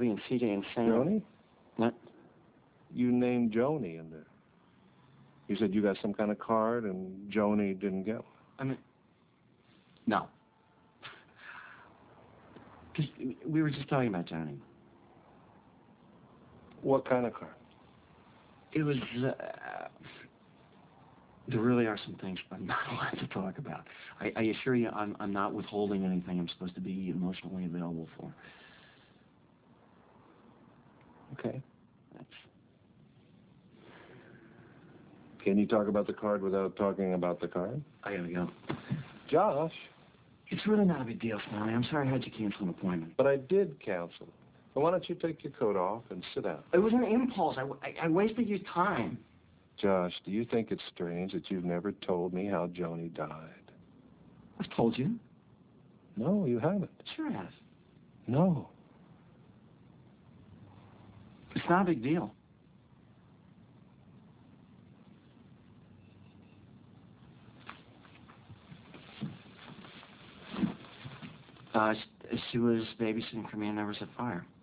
Toby and CJ and Sam. Joni? What? You named Joni in there. You said you got some kind of card and Joni didn't get one. I mean, no. Because we were just talking about Johnny. What kind of card? It was, there really are some things I'm not allowed to talk about. I assure you I'm not withholding anything I'm supposed to be emotionally available for. Okay. That's... Can you talk about the card without talking about the card? I gotta go. Josh. It's really not a big deal, Stanley. I'm sorry I had to cancel an appointment. But I did cancel. So why don't you take your coat off and sit down? It was an impulse. I wasted your time. Josh, do you think it's strange that you've never told me how Joni died? I've told you. No, you haven't. Sure I have. No. It's not a big deal. She was babysitting for me and never set fire.